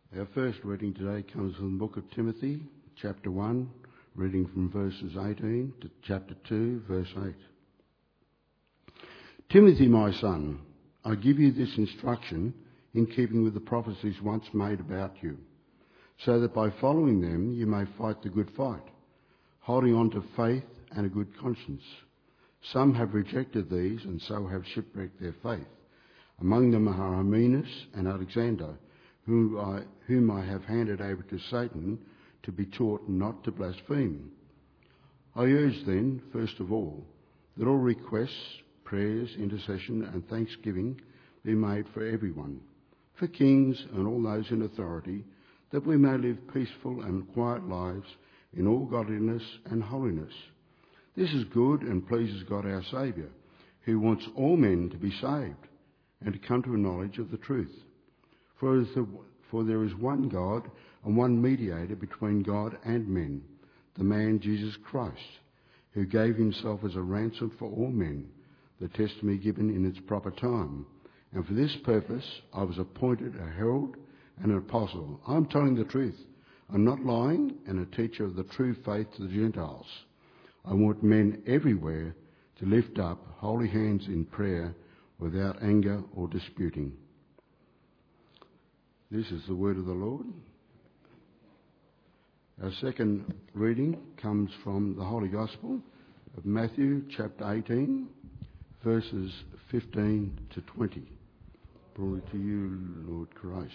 Our first reading today comes from the book of Timothy, chapter 1, reading from verses 18 to chapter 2, verse 8. Timothy, my son, I give you this instruction in keeping with the prophecies once made about you, so that by following them you may fight the good fight, holding on to faith and a good conscience. Some have rejected these and so have shipwrecked their faith. Among them are Hymenaeus and Alexander, whom I have handed over to Satan to be taught not to blaspheme. I urge then, first of all, that all requests, prayers, intercession and thanksgiving be made for everyone, for kings and all those in authority, that we may live peaceful and quiet lives in all godliness and holiness. This is good and pleases God our Saviour, who wants all men to be saved and to come to a knowledge of the truth. For there is one God and one mediator between God and men, the man Jesus Christ, who gave himself as a ransom for all men, the testimony given in its proper time. And for this purpose I was appointed a herald and an apostle. I'm telling the truth. I'm not lying, and a teacher of the true faith to the Gentiles. I want men everywhere to lift up holy hands in prayer without anger or disputing. This is the word of the Lord. Our second reading comes from the Holy Gospel of Matthew chapter 18, verses 15 to 20. Glory to you, Lord Christ.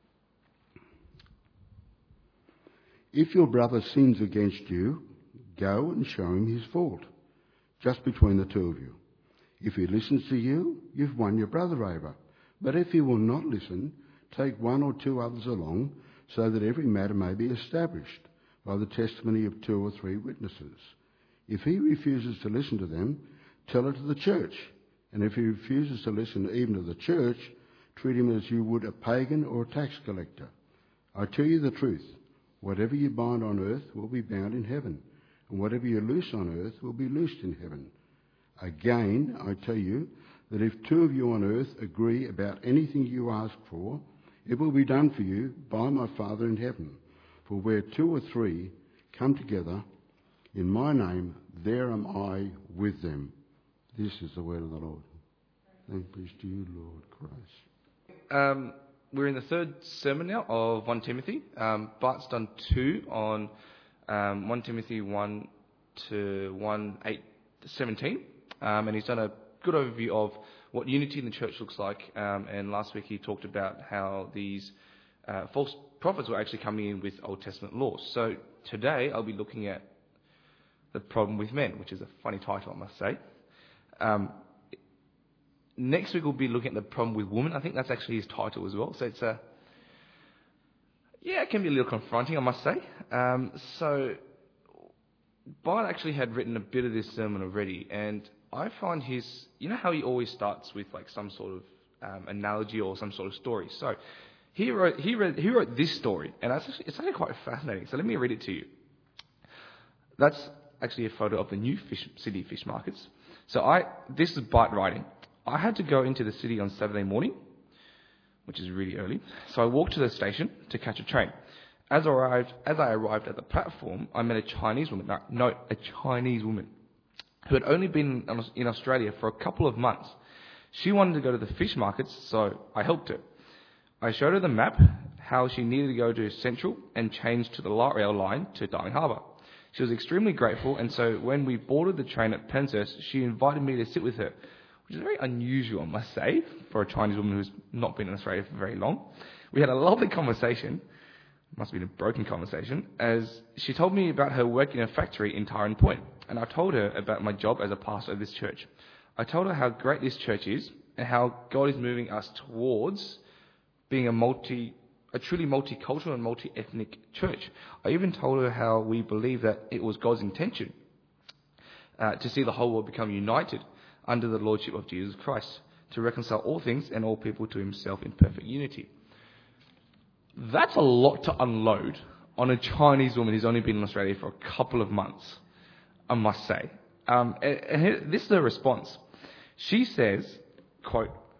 If your brother sins against you, go and show him his fault, just between the two of you. If he listens to you, you've won your brother over. But if he will not listen, take one or two others along, so that every matter may be established by the testimony of 2 or 3 witnesses. If he refuses to listen to them, tell it to the church. And if he refuses to listen even to the church, treat him as you would a pagan or a tax collector. I tell you the truth, whatever you bind on earth will be bound in heaven, and whatever you loose on earth will be loosed in heaven. Again, I tell you that if 2 of you on earth agree about anything you ask for, it will be done for you by my Father in heaven. For where 2 or 3 come together in my name, there am I with them. This is the word of the Lord. Thank be to you, Lord Christ. We're in the third sermon now of 1 Timothy. Bart's done 2 on 1 Timothy 1 to 1:17, and he's done a good overview of what unity in the church looks like. And last week he talked about how these false prophets were actually coming in with Old Testament laws. So today I'll be looking at the problem with men, which is a funny title, I must say. Next week we'll be looking at the problem with women. I think that's actually his title as well. So it's it can be a little confronting, I must say. So Bart actually had written a bit of this sermon already, and I find you know how he always starts with like some sort of analogy or some sort of story. So he wrote this story, and it's actually quite fascinating. So let me read it to you. That's actually a photo of the new city fish markets. So this is Bart writing. I had to go into the city on Saturday morning, which is really early. So I walked to the station to catch a train. As I arrived at the platform, I met a Chinese woman. A Chinese woman who had only been in Australia for a couple of months. She wanted to go to the fish markets, so I helped her. I showed her the map, how she needed to go to Central and change to the light rail line to Darling Harbour. She was extremely grateful, and so when we boarded the train at Penshurst, she invited me to sit with her, which is very unusual, I must say, for a Chinese woman who's not been in Australia for very long. We had a lovely conversation, must have been a broken conversation, as she told me about her work in a factory in Tyrone Point, and I told her about my job as a pastor of this church. I told her how great this church is and how God is moving us towards being a truly multicultural and multi-ethnic church. I even told her how we believe that it was God's intention to see the whole world become united under the lordship of Jesus Christ, to reconcile all things and all people to himself in perfect unity. That's a lot to unload on a Chinese woman who's only been in Australia for a couple of months, I must say. And this is her response. She says, quote,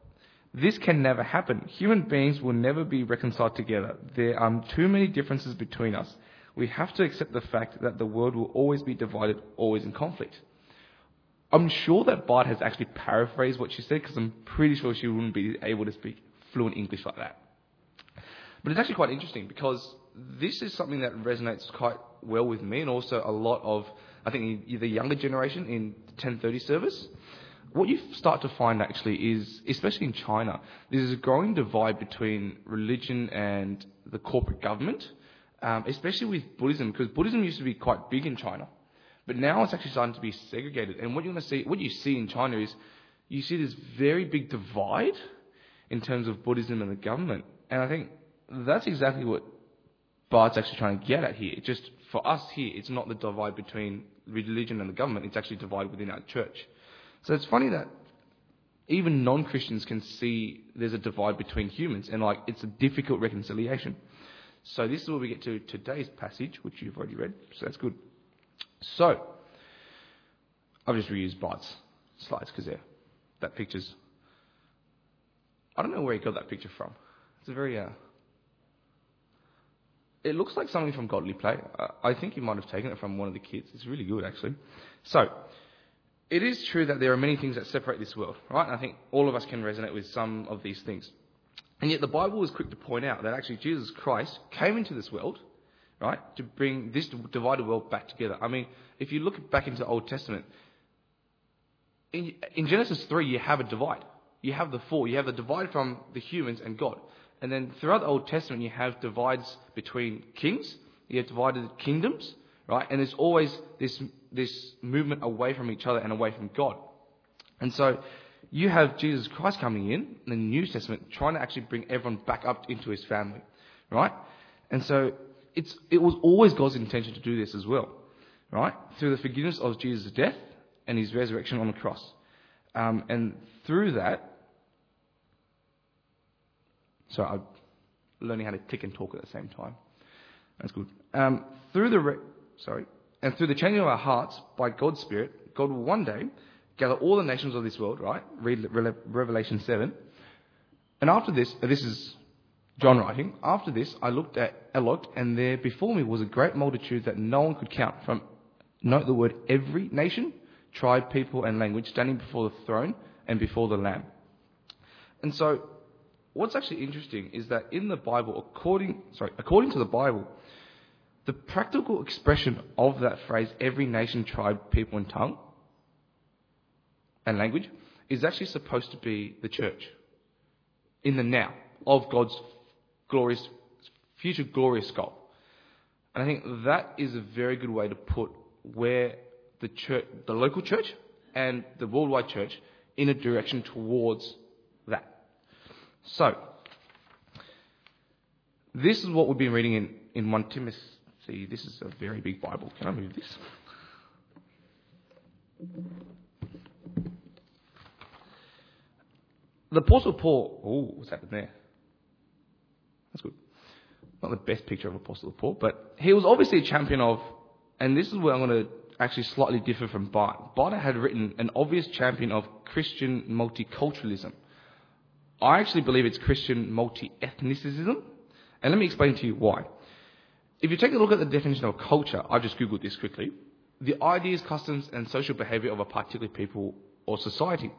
This can never happen. Human beings will never be reconciled together. There are too many differences between us. We have to accept the fact that the world will always be divided, always in conflict. I'm sure that Bart has actually paraphrased what she said, because I'm pretty sure she wouldn't be able to speak fluent English like that. But it's actually quite interesting, because this is something that resonates quite well with me, and also a lot of, I think, the younger generation in the 10:30 service. What you start to find actually is, especially in China, there's a growing divide between religion and the corporate government, especially with Buddhism, because Buddhism used to be quite big in China, but now it's actually starting to be segregated. And what you see in China is, you see this very big divide in terms of Buddhism and the government. And I think that's exactly what Bart's actually trying to get at here. Just for us here, it's not the divide between religion and the government, it's actually a divide within our church. So it's funny that even non-Christians can see there's a divide between humans, and it's a difficult reconciliation. So this is where we get to today's passage, which you've already read, so that's good. So, I've just reused Bart's slides because that picture's... I don't know where he got that picture from. It's a very... It looks like something from Godly Play. I think he might have taken it from one of the kids. It's really good, actually. So, it is true that there are many things that separate this world, right? And I think all of us can resonate with some of these things. And yet the Bible is quick to point out that actually Jesus Christ came into this world, right, to bring this divided world back together. I mean, if you look back into the Old Testament, in Genesis 3, you have a divide. You have the fall. You have the divide from the humans and God. And then throughout the Old Testament, you have divides between kings. You have divided kingdoms, right? And there's always this movement away from each other and away from God. And so you have Jesus Christ coming in the New Testament, trying to actually bring everyone back up into his family, right? And so it was always God's intention to do this as well, right? Through the forgiveness of Jesus' death and his resurrection on the cross. And through that, so I'm learning how to tick and talk at the same time. That's good. Through the changing of our hearts by God's Spirit, God will one day gather all the nations of this world, right? Read Revelation 7. And after this is John writing, after this I looked, and there before me was a great multitude that no one could count, from, note the word, every nation, tribe, people and language, standing before the throne and before the Lamb. And so, what's actually interesting is that in the Bible, according to the Bible, the practical expression of that phrase, every nation, tribe, people and tongue and language, is actually supposed to be the church in the now of God's future glorious goal. And I think that is a very good way to put where the church, the local church and the worldwide church, in a direction towards that. So, this is what we've been reading in 1 Timothy. See, this is a very big Bible. Can I move this? The Apostle Paul... Oh, what's happened there? That's good. Not the best picture of Apostle Paul, but he was obviously a champion of... And this is where I'm going to actually slightly differ from Bart. Bart had written an obvious champion of Christian multiculturalism. I actually believe it's Christian multi-ethnicism. And let me explain to you why. If you take a look at the definition of culture, I've just Googled this quickly, the ideas, customs and social behaviour of a particular people or society.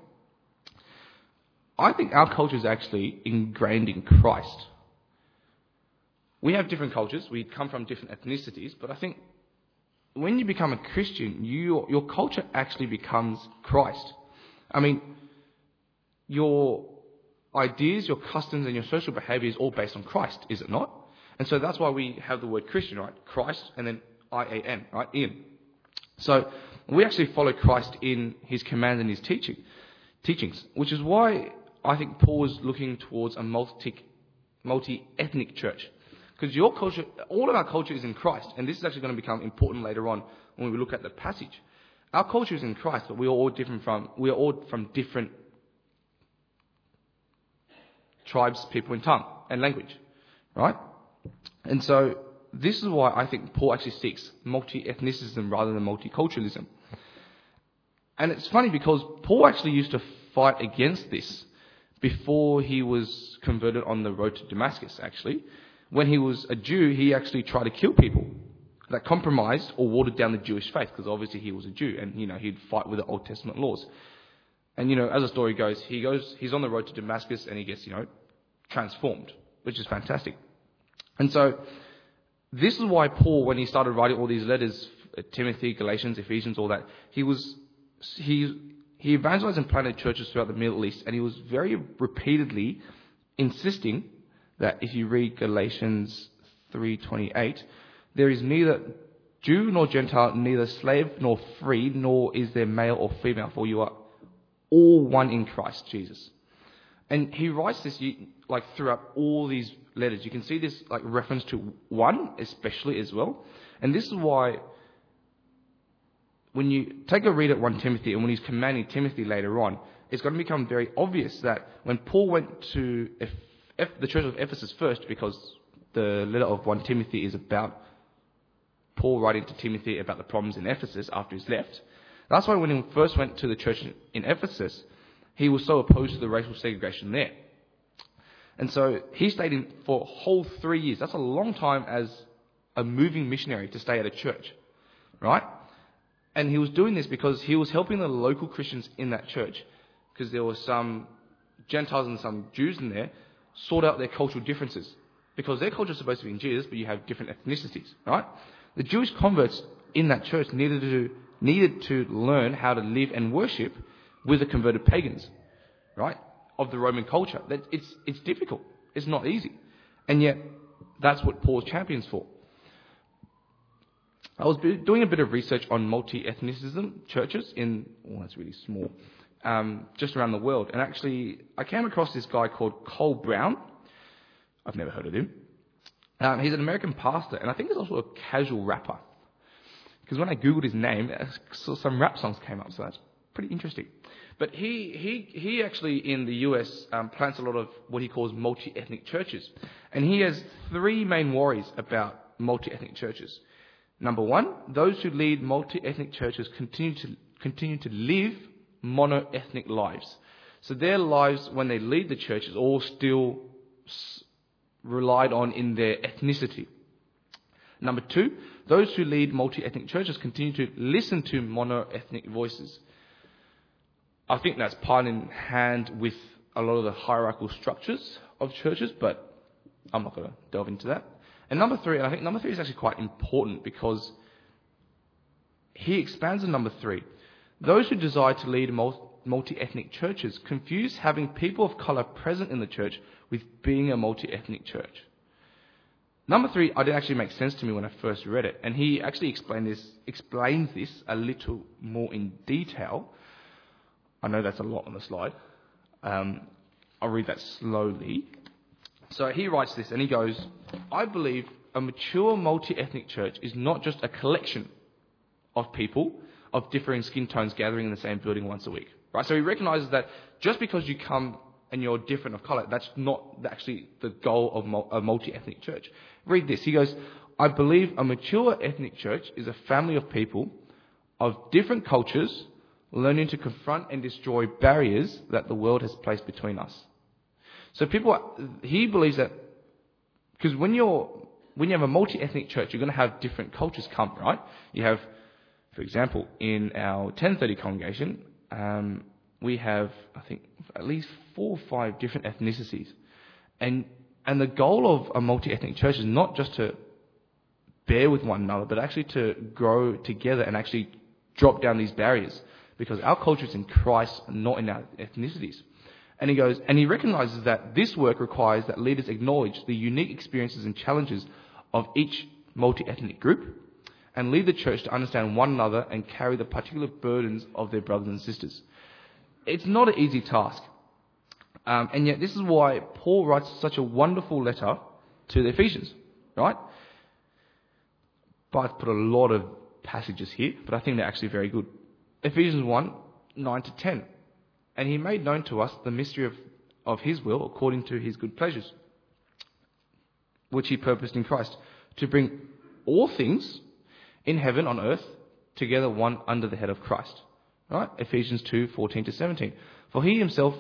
I think our culture is actually ingrained in Christ. We have different cultures, we come from different ethnicities, but I think when you become a Christian, your culture actually becomes Christ. I mean, your ideas, your customs and your social behaviour is all based on Christ, is it not? And so that's why we have the word Christian, right? Christ and then I-A-N, right? In. So we actually follow Christ in his commands and his teachings, which is why I think Paul was looking towards a multi-ethnic church. Because your culture, all of our culture is in Christ, and this is actually going to become important later on when we look at the passage. Our culture is in Christ, but we are all from different tribes, people and tongue and language, right? And so this is why I think Paul actually seeks multi-ethnicism rather than multiculturalism. And it's funny because Paul actually used to fight against this before he was converted on the road to Damascus, actually. When he was a Jew, he actually tried to kill people that compromised or watered down the Jewish faith, because obviously he was a Jew and, he'd fight with the Old Testament laws. And, as the story goes, he's on the road to Damascus and he gets, transformed, which is fantastic. And so this is why Paul, when he started writing all these letters, Timothy, Galatians, Ephesians, all that, he evangelized and planted churches throughout the Middle East, and he was very repeatedly insisting that if you read Galatians 3:28, there is neither Jew nor Gentile, neither slave nor free, nor is there male or female, for you are all one in Christ Jesus. And he writes this throughout all these letters. You can see this reference to one especially as well. And this is why when you take a read at 1 Timothy and when he's commanding Timothy later on, it's going to become very obvious that when Paul went to the church of Ephesus first, because the letter of 1 Timothy is about Paul writing to Timothy about the problems in Ephesus after he's left. That's why when he first went to the church in Ephesus, he was so opposed to the racial segregation there. And so he stayed in for a whole 3 years. That's a long time as a moving missionary to stay at a church, right? And he was doing this because he was helping the local Christians in that church, because there were some Gentiles and some Jews in there, sort out their cultural differences. Because their culture is supposed to be in Jesus, but you have different ethnicities, right? The Jewish converts in that church needed to learn how to live and worship with the converted pagans, right, of the Roman culture. It's difficult. It's not easy. And yet, that's what Paul champions for. I was doing a bit of research on multi-ethnicism churches that's really small, just around the world. And actually, I came across this guy called Cole Brown. I've never heard of him. He's an American pastor, and I think he's also a casual rapper. Because when I Googled his name, some rap songs came up, so that's pretty interesting. But he actually, in the US, plants a lot of what he calls multi-ethnic churches. And he has three main worries about multi-ethnic churches. Number one, those who lead multi-ethnic churches continue to live mono-ethnic lives. So their lives, when they lead the church, is all still relied on in their ethnicity. Number two, those who lead multi-ethnic churches continue to listen to mono-ethnic voices. I think that's part in hand with a lot of the hierarchical structures of churches, but I'm not going to delve into that. And number three, and I think number three is actually quite important, because he expands on number three. Those who desire to lead multi-ethnic churches confuse having people of colour present in the church with being a multi-ethnic church. Number three, it didn't actually make sense to me when I first read it, and he actually explains this a little more in detail. I know that's a lot on the slide. I'll read that slowly. So he writes this, and he goes, I believe a mature multi-ethnic church is not just a collection of people of differing skin tones gathering in the same building once a week. Right? So he recognises that just because you come and you're different of colour, that's not actually the goal of a multi-ethnic church. Read this. He goes, I believe a mature ethnic church is a family of people of different cultures learning to confront and destroy barriers that the world has placed between us. So he believes that, because when you have a multi-ethnic church, you're going to have different cultures come, right? You have, for example, in our 1030 congregation, we have, I think, at least 4 or 5 different ethnicities. And the goal of a multi-ethnic church is not just to bear with one another, but actually to grow together and actually drop down these barriers. Because our culture is in Christ and not in our ethnicities. And he goes, and he recognises that this work requires that leaders acknowledge the unique experiences and challenges of each multi-ethnic group and lead the church to understand one another and carry the particular burdens of their brothers and sisters. It's not an easy task. And yet this is why Paul writes such a wonderful letter to the Ephesians, right? But I've put a lot of passages here, but I think they're actually very good. Ephesians 1, 9 to 10. And he made known to us the mystery of his will according to his good pleasures, which he purposed in Christ, to bring all things in heaven on earth together one under the head of Christ. Right? Ephesians 2, 14 to 17. For he himself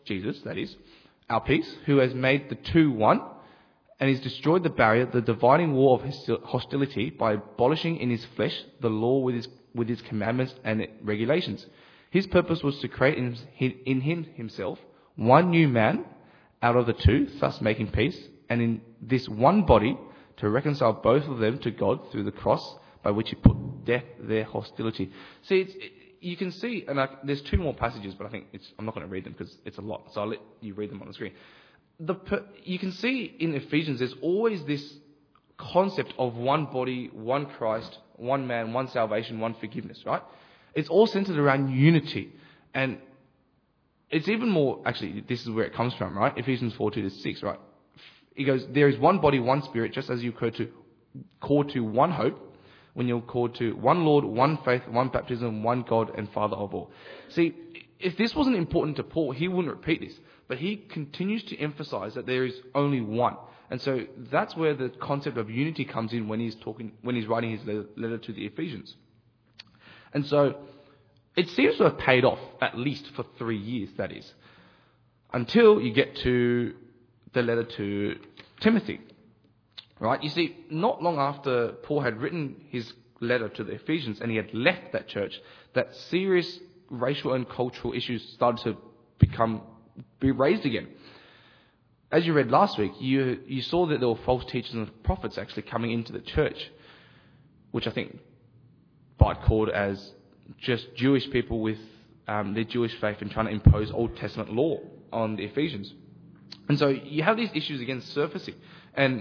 Jesus, that is, our peace, who has made the two one, and he's destroyed the barrier, the dividing wall of hostility, by abolishing in his flesh the law with his commandments and regulations. His purpose was to create in him himself one new man out of the two, thus making peace, and in this one body to reconcile both of them to God through the cross, by which he put death their hostility. See, you can see, and there's two more passages, but I think I'm not going to read them because it's a lot, so I'll let you read them on the screen. You can see in Ephesians there's always this concept of one body, one Christ, one man, one salvation, one forgiveness, right? It's all centered around unity. And it's even more, actually, this is where it comes from, right? Ephesians 4:2-6, right? He goes, there is one body, one spirit, just as you called to one hope, when you're called to one Lord, one faith, one baptism, one God and Father of all. See, if this wasn't important to Paul, he wouldn't repeat this. But he continues to emphasize that there is only one. And so that's where the concept of unity comes in when he's writing his letter to the Ephesians. And so it seems to have paid off, at least for 3 years, that is, until you get to the letter to Timothy. Right? You see, not long after Paul had written his letter to the Ephesians and he had left that church, that serious racial and cultural issues started to be raised again. As you read last week, you saw that there were false teachers and prophets actually coming into the church, which I think Bart called as just Jewish people with their Jewish faith and trying to impose Old Testament law on the Ephesians. And so you have these issues again surfacing. And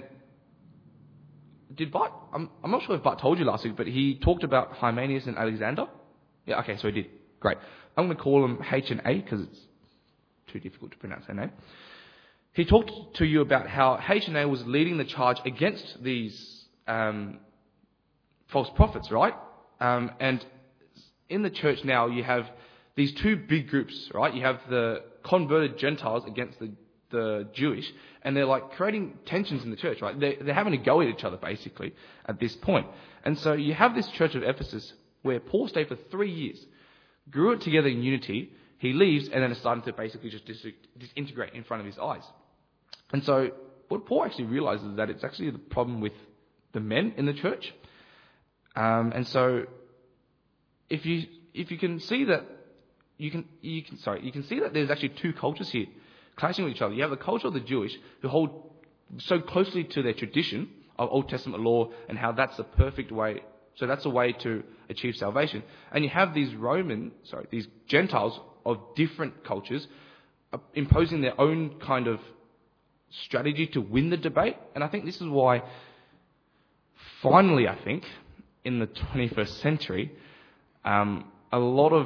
did Bart, I'm not sure if Bart told you last week, but he talked about Hymenaeus and Alexander. Yeah, okay, so he did. Great. I'm going to call them H and A because it's too difficult to pronounce their name. He talked to you about how H and A was leading the charge against these false prophets, right? And in the church now, you have these two big groups, right? You have the converted Gentiles against the Jewish, and they're like creating tensions in the church, right? They're having to go at each other, basically, at this point. And so you have this church of Ephesus where Paul stayed for 3 years, grew it together in unity. He leaves, and then it's starting to basically just disintegrate in front of his eyes. And so what Paul actually realizes is that it's actually the problem with the men in the church. And so if you can see that you can see that there's actually two cultures here clashing with each other. You have the culture of the Jewish who hold so closely to their tradition of Old Testament law and how that's the perfect way. So that's a way to achieve salvation. And you have these these Gentiles of different cultures imposing their own kind of strategy to win the debate. And I think this is why, finally, I think, in the 21st century, a lot of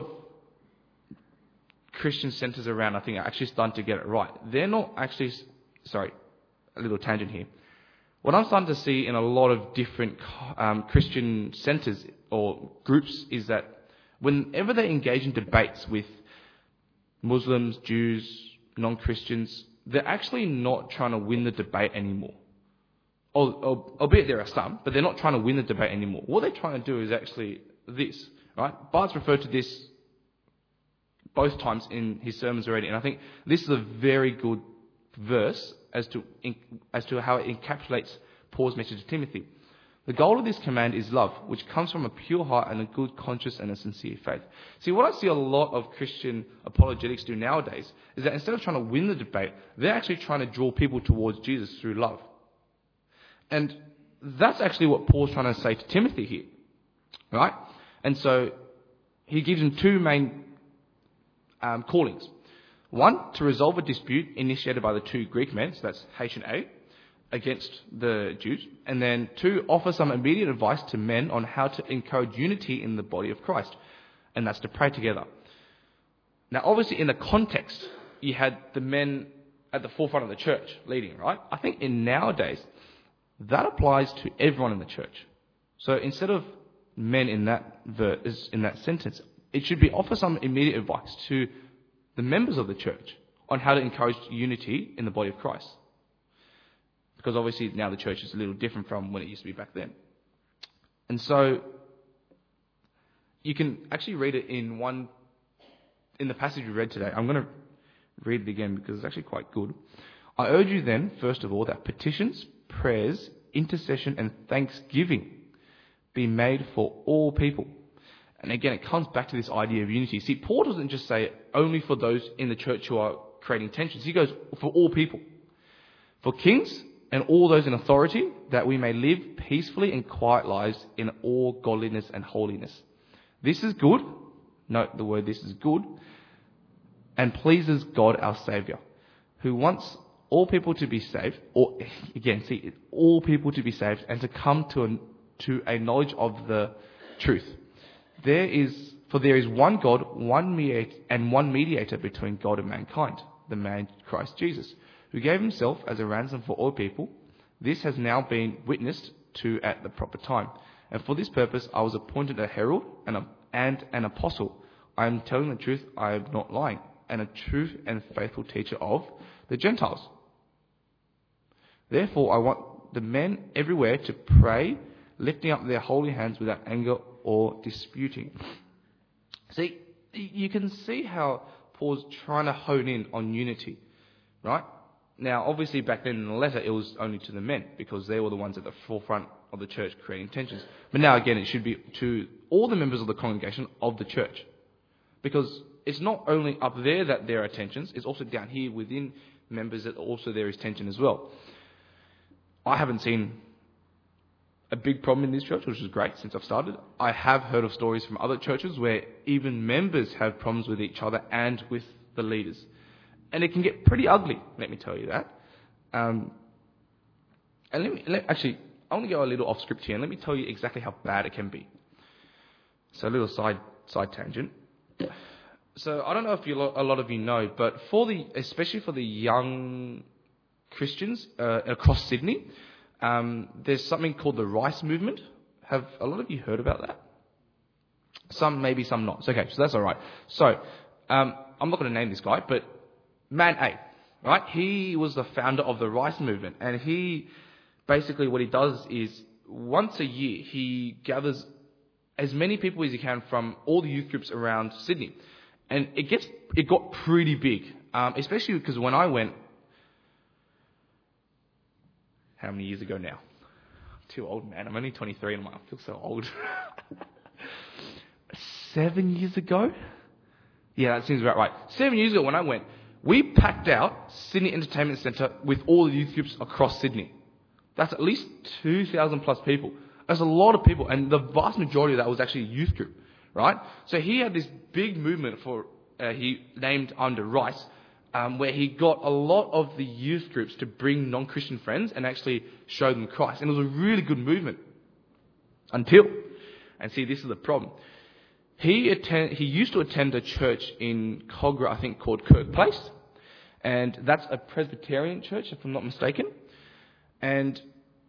Christian centres around, I think, are actually starting to get it right. They're not actually... Sorry, a little tangent here. What I'm starting to see in a lot of different Christian centres or groups is that whenever they engage in debates with Muslims, Jews, non-Christians, they're actually not trying to win the debate anymore. Albeit there are some, but they're not trying to win the debate anymore. What they're trying to do is actually this, right? Bart's referred to this both times in his sermons already, and I think this is a very good verse as to how it encapsulates Paul's message to Timothy. The goal of this command is love, which comes from a pure heart and a good conscience and a sincere faith. See, what I see a lot of Christian apologetics do nowadays is that instead of trying to win the debate, they're actually trying to draw people towards Jesus through love. And that's actually what Paul's trying to say to Timothy here, right? And so he gives him two main callings. One, to resolve a dispute initiated by the two Greek men, so that's H and A, against the Jews. And then two, offer some immediate advice to men on how to encourage unity in the body of Christ. And that's to pray together. Now, obviously, in the context, you had the men at the forefront of the church leading, right? I think in nowadays, that applies to everyone in the church. So instead of men in that sentence, it should be offer some immediate advice to the members of the church on how to encourage unity in the body of Christ. Because obviously now the church is a little different from when it used to be back then. And so you can actually read it in the passage we read today. I'm going to read it again because it's actually quite good. I urge you then, first of all, that petitions, prayers, intercession and thanksgiving be made for all people. And again, it comes back to this idea of unity. See, Paul doesn't just say only for those in the church who are creating tensions. He goes for all people. For kings and all those in authority, that we may live peacefully and quiet lives in all godliness and holiness. This is good. Note the word, this is good. And pleases God our Saviour, who wants all people to be saved, or again, see, all people to be saved and to come to a knowledge of the truth. There is one God, one mediator between God and mankind, the man Christ Jesus, who gave himself as a ransom for all people. This has now been witnessed to at the proper time. And for this purpose I was appointed a herald and an apostle. I am telling the truth, I am not lying, and a true and faithful teacher of the Gentiles. Therefore I want the men everywhere to pray, lifting up their holy hands without anger or disputing. See, you can see how Paul's trying to hone in on unity, right? Now, obviously back then in the letter it was only to the men because they were the ones at the forefront of the church creating tensions. But now again it should be to all the members of the congregation of the church. Because it's not only up there that there are tensions, it's also down here within members that also there is tension as well. I haven't seen a big problem in this church, which is great since I've started. I have heard of stories from other churches where even members have problems with each other and with the leaders. And it can get pretty ugly, let me tell you that. And actually, I want to go a little off script here and let me tell you exactly how bad it can be. So a little side tangent. So I don't know if a lot of you know, but especially for the young Christians across Sydney, there's something called the Rice Movement. Have a lot of you heard about that? Some maybe, some not. So, okay, so that's all right. So I'm not going to name this guy, but Man A, right? He was the founder of the Rice Movement, and he basically what he does is once a year he gathers as many people as he can from all the youth groups around Sydney, and it got pretty big, especially because when I went. How many years ago now? I'm too old, man. I'm only 23 and I feel so old. 7 years ago? Yeah, that seems about right. 7 years ago when I went, we packed out Sydney Entertainment Centre with all the youth groups across Sydney. That's at least 2,000 plus people. That's a lot of people, and the vast majority of that was actually a youth group, right? So he had this big movement he named under Rice, where he got a lot of the youth groups to bring non-Christian friends and actually show them Christ. And it was a really good movement. And see, this is the problem. He used to attend a church in Cogra, I think, called Kirk Place. And that's a Presbyterian church, if I'm not mistaken. And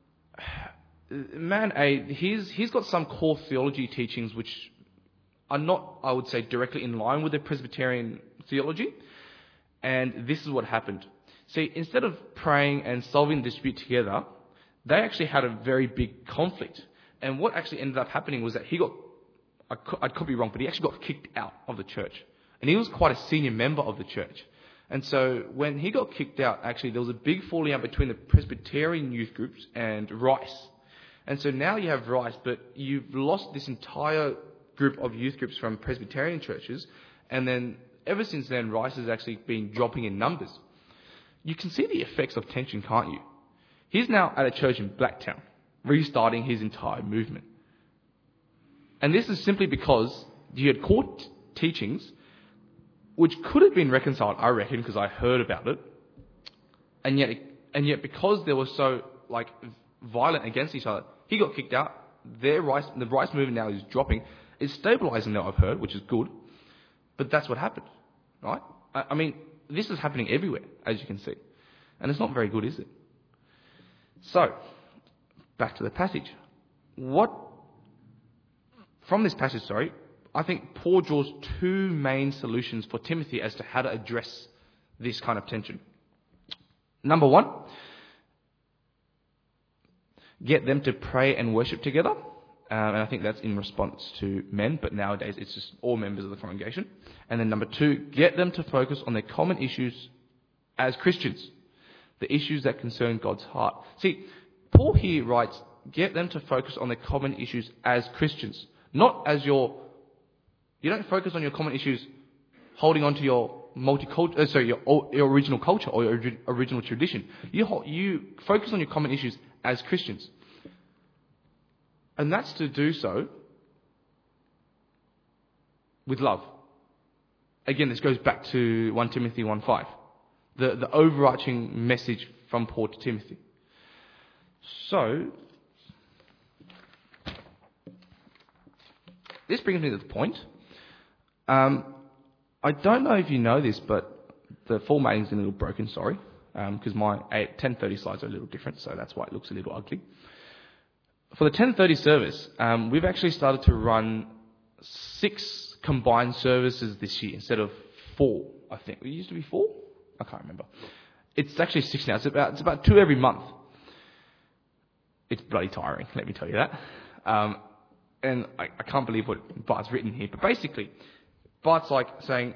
Man A, he's got some core theology teachings which are not, I would say, directly in line with the Presbyterian theology. And this is what happened. See, instead of praying and solving the dispute together, they actually had a very big conflict. And what actually ended up happening was that I could be wrong, but he actually got kicked out of the church. And he was quite a senior member of the church. And so when he got kicked out, actually there was a big falling out between the Presbyterian youth groups and Rice. And so now you have Rice, but you've lost this entire group of youth groups from Presbyterian churches, and then ever since then, Rice has actually been dropping in numbers. You can see the effects of tension, can't you? He's now at a church in Blacktown, restarting his entire movement. And this is simply because you had core teachings which could have been reconciled, I reckon, because I heard about it. And yet because they were so violent against each other, he got kicked out. The Rice movement now is dropping. It's stabilising now, I've heard, which is good. But that's what happened, right? I mean, this is happening everywhere, as you can see. And it's not very good, is it? So, back to the passage. From this passage, I think Paul draws two main solutions for Timothy as to how to address this kind of tension. Number one, get them to pray and worship together. And I think that's in response to men, but nowadays it's just all members of the congregation. And then number 2, get them to focus on their common issues as Christians, the issues that concern God's heart. See, Paul here writes, get them to focus on their common issues as Christians, not as you don't focus on your common issues holding on to your your original culture or your original tradition. You focus on your common issues as Christians. And that's to do so with love. Again, this goes back to 1 Timothy 1:5, the overarching message from Paul to Timothy. So, this brings me to the point. I don't know if you know this, but the formatting's a little broken, sorry, because my 10:30 slides are a little different, so that's why it looks a little ugly. For the 10:30 service, we've actually started to run 6 combined services this year instead of 4, I think. It used to be 4? I can't remember. It's actually 6 now. It's about 2 every month. It's bloody tiring, let me tell you that. And I can't believe what Bart's written here. But basically, Bart's saying,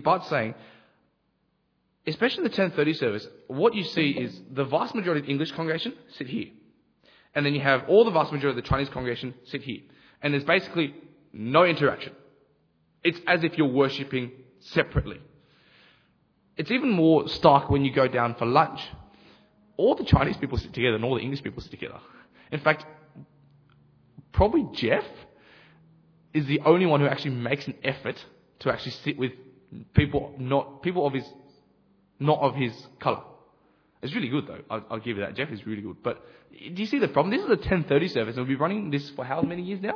especially the 10:30 service, what you see is the vast majority of the English congregation sit here. And then you have all the vast majority of the Chinese congregation sit here. And there's basically no interaction. It's as if you're worshipping separately. It's even more stark when you go down for lunch. All the Chinese people sit together and all the English people sit together. In fact, probably Jeff is the only one who actually makes an effort to actually sit with people not of his colour. It's really good though. I'll give you that. Jeff is really good. But do you see the problem? This is a 10:30 service and we'll be running this for how many years now?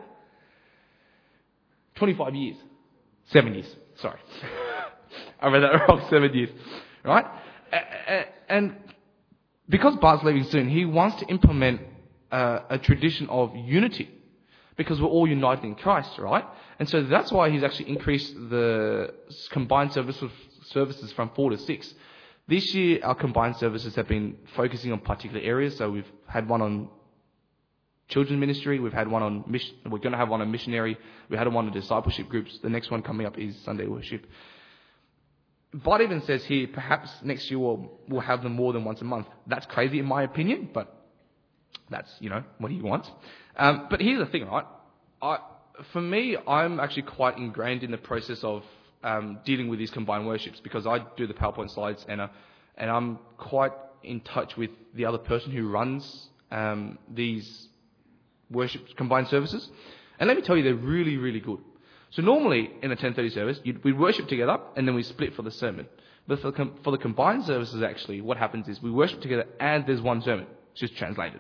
25 years. 7 years. Sorry. I read that wrong. 7 years. Right? And because Bart's leaving soon, he wants to implement a tradition of unity. Because we're all united in Christ, right? And so that's why he's actually increased the combined services from 4 to 6. This year, our combined services have been focusing on particular areas. So we've had one on children's ministry. We've had one on mission. We're going to have one on missionary. We had one on discipleship groups. The next one coming up is Sunday worship. Bart even says here, perhaps next year we'll have them more than once a month. That's crazy in my opinion, but that's, what he wants. But here's the thing, right? For me, I'm actually quite ingrained in the process of dealing with these combined worships because I do the PowerPoint slides and I'm quite in touch with the other person who runs these worship combined services. And let me tell you, they're really, really good. So normally in a 10:30 service, we worship together and then we split for the sermon. But for the combined services, actually, what happens is we worship together and there's one sermon. It's just translated.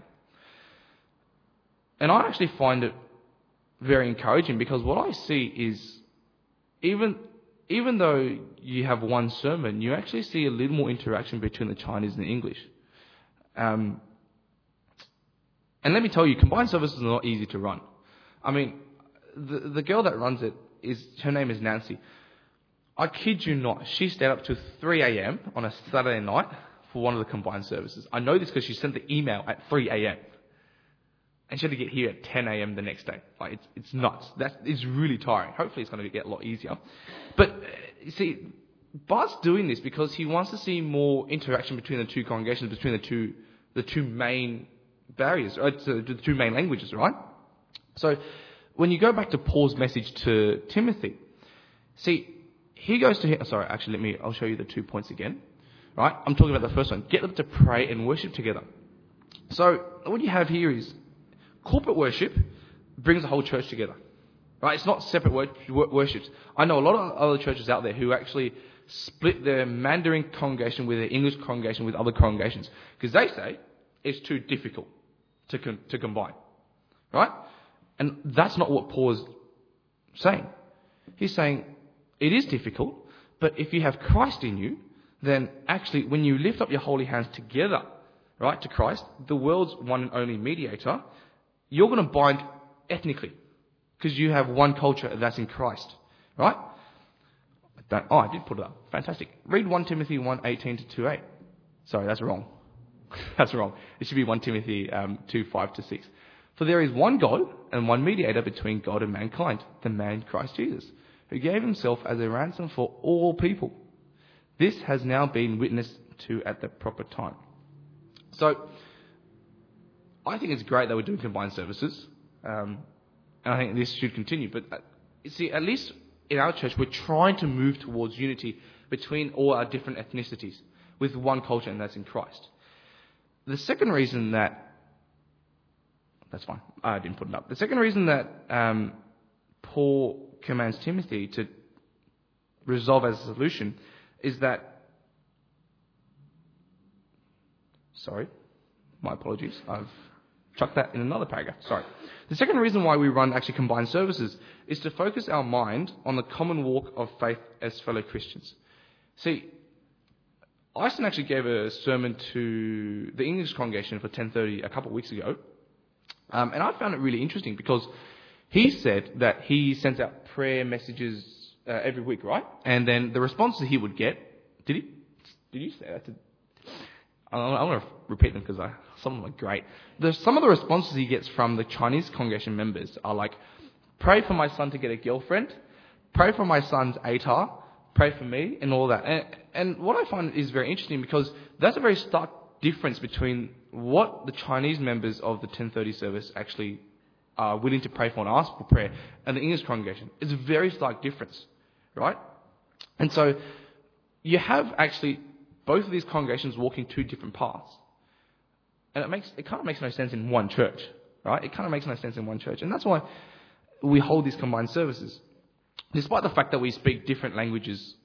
And I actually find it very encouraging because what I see is even though you have one sermon, you actually see a little more interaction between the Chinese and the English. And let me tell you, combined services are not easy to run. I mean, the girl that runs it, her name is Nancy. I kid you not, she stayed up to 3 a.m. on a Saturday night for one of the combined services. I know this because she sent the email at 3 a.m. And she had to get here at 10 a.m. the next day. It's nuts. It's really tiring. Hopefully it's going to get a lot easier. But, you see, Bart's doing this because he wants to see more interaction between the two congregations, between the two main barriers, the two main languages, right? So, when you go back to Paul's message to Timothy, see, he goes to him. Sorry, actually, I'll show you the 2 points again. Right? I'm talking about the first one. Get them to pray and worship together. So, what you have here is corporate worship brings the whole church together. Right? It's not separate worships. I know a lot of other churches out there who actually split their Mandarin congregation with their English congregation with other congregations because they say it's too difficult to combine. Right? And that's not what Paul is saying. He's saying it is difficult, but if you have Christ in you, then actually when you lift up your holy hands together, right, to Christ, the world's one and only mediator, you're going to bind ethnically because you have one culture that's in Christ, right? I did put it up. Fantastic. Read 1 Timothy 1:18 to 2:8. Sorry, that's wrong. That's wrong. It should be 1 Timothy 2:5 to 6. For there is one God and one mediator between God and mankind, the man Christ Jesus, who gave himself as a ransom for all people. This has now been witnessed to at the proper time. So, I think it's great that we're doing combined services, and I think this should continue. But you see, at least in our church, we're trying to move towards unity between all our different ethnicities with one culture, and that's in Christ. The second reason that's fine, I didn't put it up. The second reason that Paul commands Timothy to resolve as a solution is that, sorry, my apologies, I've chucked that in another paragraph, sorry. The second reason why we run actually combined services is to focus our mind on the common walk of faith as fellow Christians. See, Eisen actually gave a sermon to the English congregation for 10:30 a couple of weeks ago, and I found it really interesting because he said that he sends out prayer messages every week, right? And then the responses he would get, did you say that? I'm going to repeat them because some of them are great. Some of the responses he gets from the Chinese congregation members are like, pray for my son to get a girlfriend, pray for my son's ATAR, pray for me, and all that. And what I find is very interesting because that's a very stark difference between what the Chinese members of the 10:30 service actually are willing to pray for and ask for prayer and the English congregation. It's a very stark difference, right? And so you have actually both of these congregations walking two different paths. And it kind of makes no sense in one church, right? It kind of makes no sense in one church. And that's why we hold these combined services. Despite the fact that we speak different languages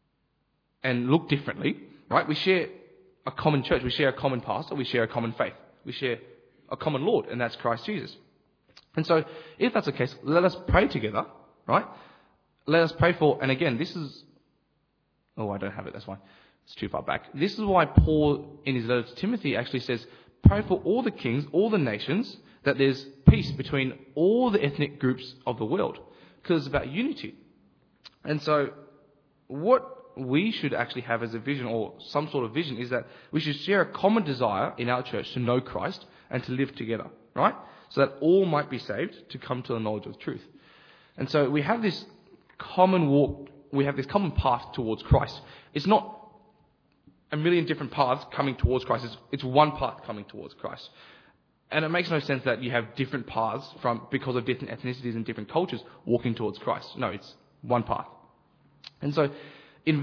and look differently, right? We share a common church, we share a common pastor, we share a common faith, we share a common Lord, and that's Christ Jesus. And so, if that's the case, let us pray together, right? Let us pray for, and again, this is, I don't have it, that's fine. It's too far back. This is why Paul, in his letter to Timothy, actually says, pray for all the kings, all the nations, that there's peace between all the ethnic groups of the world. Because it's about unity. And so, what we should actually have as a vision, or some sort of vision, is that we should share a common desire in our church to know Christ and to live together, right? So that all might be saved to come to the knowledge of truth. And so we have this common walk, we have this common path towards Christ. It's not a million different paths coming towards Christ. It's one path coming towards Christ. And it makes no sense that you have different paths because of different ethnicities and different cultures walking towards Christ. No, it's one path. And so in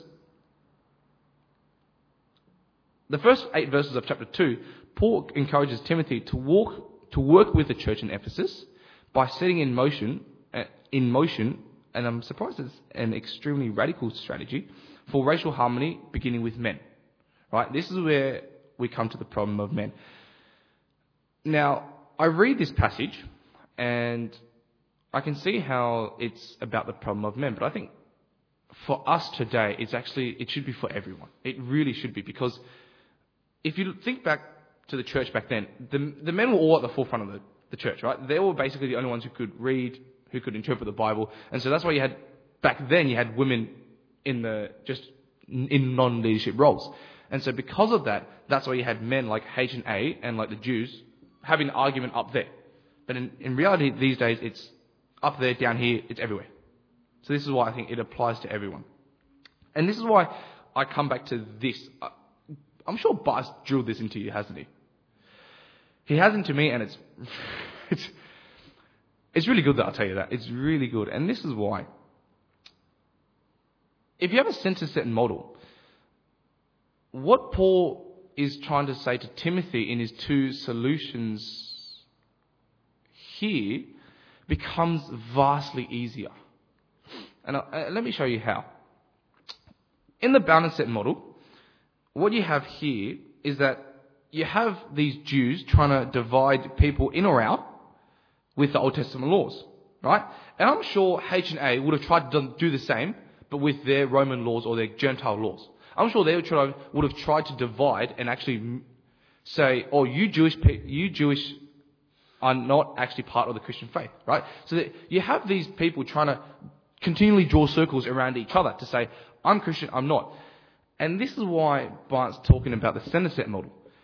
the first 8 verses of chapter 2, Paul encourages Timothy to work with the church in Ephesus by setting in motion, and I'm surprised it's an extremely radical strategy, for racial harmony beginning with men. Right? This is where we come to the problem of men. Now, I read this passage and I can see how it's about the problem of men, but I think for us today, it should be for everyone. It really should be, because if you think back to the church back then, the men were all at the forefront of the church, right? They were basically the only ones who could read, who could interpret the Bible, and so that's why you had women in non-leadership roles. And so because of that, that's why you had men like H&A and like the Jews having an argument up there. But in reality, these days, it's up there, down here, it's everywhere. So this is why I think it applies to everyone. And this is why I come back to this. I'm sure Bas drilled this into you, hasn't he? He has into me, and it's really good that I'll tell you that. It's really good. And this is why. If you have a center set model, what Paul is trying to say to Timothy in his 2 solutions here becomes vastly easier. And let me show you how. In the balance set model, what you have here is that you have these Jews trying to divide people in or out with the Old Testament laws, right? And I'm sure H&A would have tried to do the same, but with their Roman laws or their Gentile laws. I'm sure they would have tried to divide and actually say, oh, you Jewish are not actually part of the Christian faith, right? So that you have these people trying to continually draw circles around each other to say, I'm Christian, I'm not. And this is why Bart's talking about the center set model.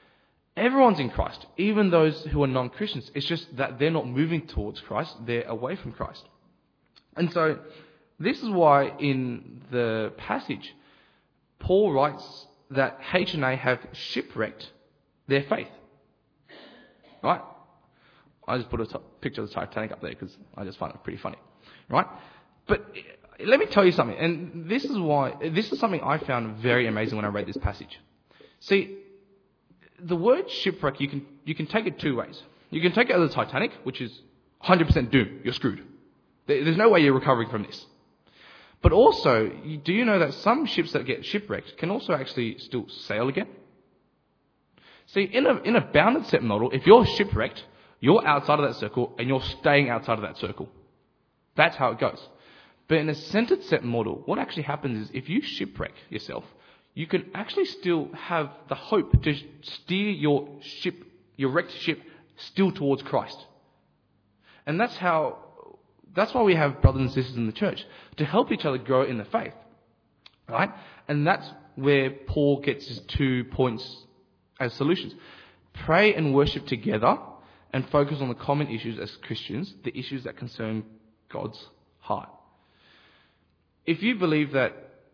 Everyone's in Christ, even those who are non-Christians. It's just that they're not moving towards Christ, they're away from Christ. And so this is why in the passage, Paul writes that H&A have shipwrecked their faith. Right? I just put a picture of the Titanic up there because I just find it pretty funny. Right? But let me tell you something, and this is something I found very amazing when I read this passage. See, the word shipwreck, you can take it two ways. You can take it as the Titanic, which is 100% doom. You're screwed. There's no way you're recovering from this. But also, do you know that some ships that get shipwrecked can also actually still sail again? See, in a bounded set model, if you're shipwrecked, you're outside of that circle and you're staying outside of that circle. That's how it goes. But in a centered set model, what actually happens is if you shipwreck yourself, you can actually still have the hope to steer your wrecked ship still towards Christ. And that's why we have brothers and sisters in the church, to help each other grow in the faith. Right? And that's where Paul gets his 2 points as solutions. Pray and worship together and focus on the common issues as Christians, the issues that concern God's heart. If you believe that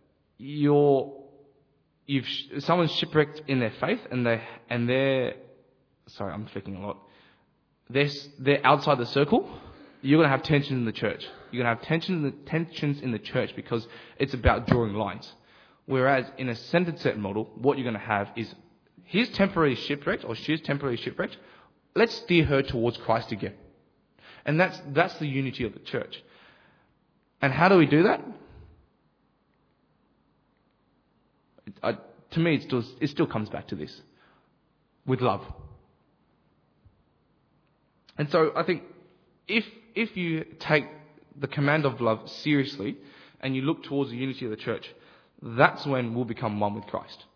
someone's shipwrecked in their faith and they're sorry, I'm flicking a lot. They're outside the circle, you're going to have tension in the church. You're going to have tensions in the church because it's about drawing lines. Whereas in a centered set model, what you're going to have is he's temporarily shipwrecked or she's temporarily shipwrecked. Let's steer her towards Christ again. And that's the unity of the church. And how do we do that? To me, it still comes back to this. With love. And so I think if you take the command of love seriously and you look towards the unity of the church, that's when we'll become one with Christ.